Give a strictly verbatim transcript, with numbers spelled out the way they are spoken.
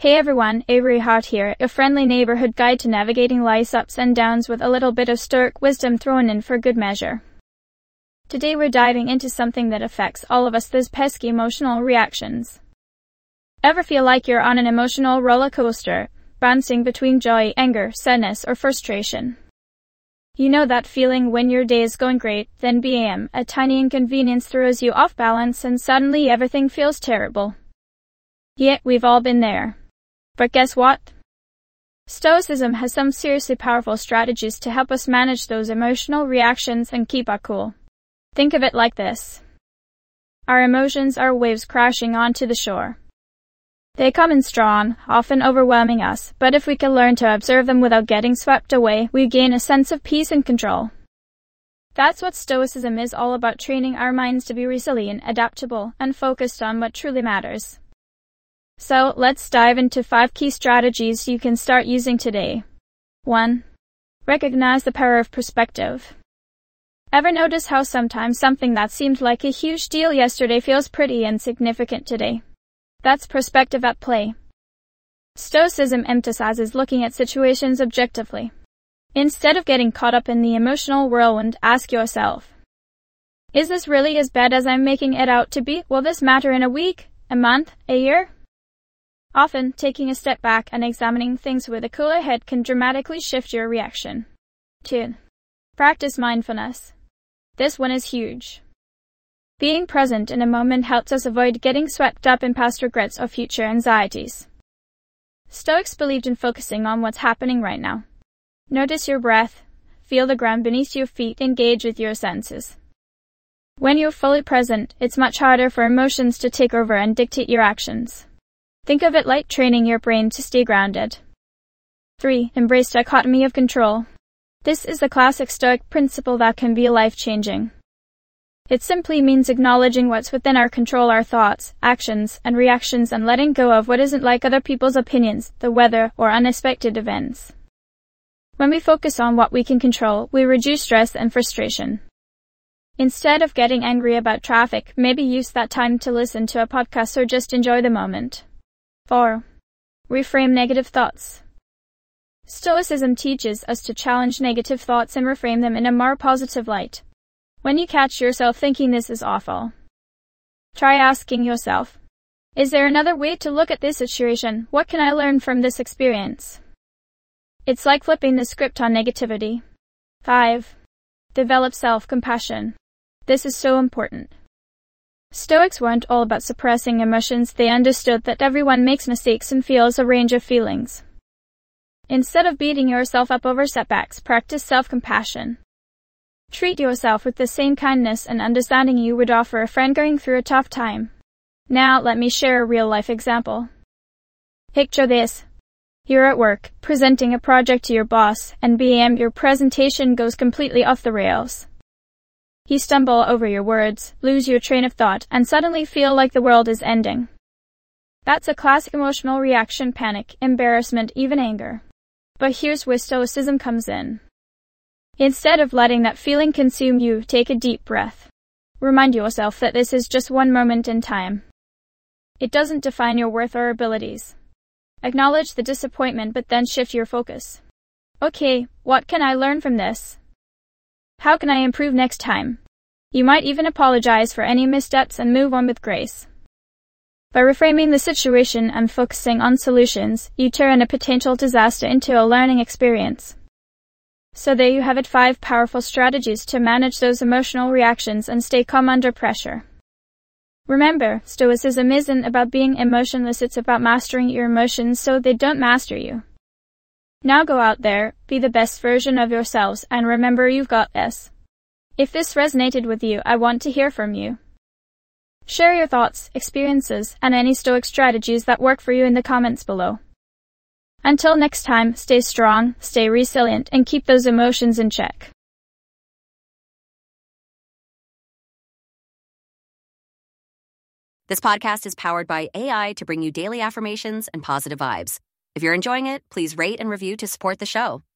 Hey everyone, Avery Hart here, a friendly neighborhood guide to navigating life's ups and downs with a little bit of Stoic wisdom thrown in for good measure. Today we're diving into something that affects all of us, those pesky emotional reactions. Ever feel like you're on an emotional roller coaster, bouncing between joy, anger, sadness, or frustration? You know that feeling when your day is going great, then bam, a tiny inconvenience throws you off balance and suddenly everything feels terrible. Yeah, we've all been there. But guess what? Stoicism has some seriously powerful strategies to help us manage those emotional reactions and keep our cool. Think of it like this. Our emotions are waves crashing onto the shore. They come in strong, often overwhelming us, but if we can learn to observe them without getting swept away, we gain a sense of peace and control. That's what Stoicism is all about, training our minds to be resilient, adaptable, and focused on what truly matters. So, let's dive into five key strategies you can start using today. one. Recognize the power of perspective. Ever notice how sometimes something that seemed like a huge deal yesterday feels pretty insignificant today? That's perspective at play. Stoicism emphasizes looking at situations objectively. Instead of getting caught up in the emotional whirlwind, ask yourself, is this really as bad as I'm making it out to be? Will this matter in a week, a month, a year? Often, taking a step back and examining things with a cooler head can dramatically shift your reaction. two. Practice mindfulness. This one is huge. Being present in a moment helps us avoid getting swept up in past regrets or future anxieties. Stoics believed in focusing on what's happening right now. Notice your breath, feel the ground beneath your feet, engage with your senses. When you're fully present, it's much harder for emotions to take over and dictate your actions. Think of it like training your brain to stay grounded. three. Embrace dichotomy of control. This is a classic Stoic principle that can be life-changing. It simply means acknowledging what's within our control, our thoughts, actions, and reactions, and letting go of what isn't like other people's opinions, the weather, or unexpected events. When we focus on what we can control, we reduce stress and frustration. Instead of getting angry about traffic, maybe use that time to listen to a podcast or just enjoy the moment. four. Reframe negative thoughts. Stoicism teaches us to challenge negative thoughts and reframe them in a more positive light. When you catch yourself thinking this is awful, try asking yourself, is there another way to look at this situation? What can I learn from this experience? It's like flipping the script on negativity. five. Develop self-compassion. This is so important. Stoics weren't all about suppressing emotions. They understood that everyone makes mistakes and feels a range of feelings. Instead of beating yourself up over setbacks, practice self-compassion. Treat yourself with the same kindness and understanding you would offer a friend going through a tough time. Now let me share a real-life example. Picture this. You're at work, presenting a project to your boss, and bam, your presentation goes completely off the rails. You stumble over your words, lose your train of thought, and suddenly feel like the world is ending. That's a classic emotional reaction: panic, embarrassment, even anger. But here's where Stoicism comes in. Instead of letting that feeling consume you, take a deep breath. Remind yourself that this is just one moment in time. It doesn't define your worth or abilities. Acknowledge the disappointment, but then shift your focus. Okay, what can I learn from this? How can I improve next time? You might even apologize for any missteps and move on with grace. By reframing the situation and focusing on solutions, you turn a potential disaster into a learning experience. So there you have it, five powerful strategies to manage those emotional reactions and stay calm under pressure. Remember, Stoicism isn't about being emotionless, it's about mastering your emotions so they don't master you. Now go out there, be the best version of yourselves, and remember, you've got this. If this resonated with you, I want to hear from you. Share your thoughts, experiences, and any Stoic strategies that work for you in the comments below. Until next time, stay strong, stay resilient, and keep those emotions in check. This podcast is powered by A I to bring you daily affirmations and positive vibes. If you're enjoying it, please rate and review to support the show.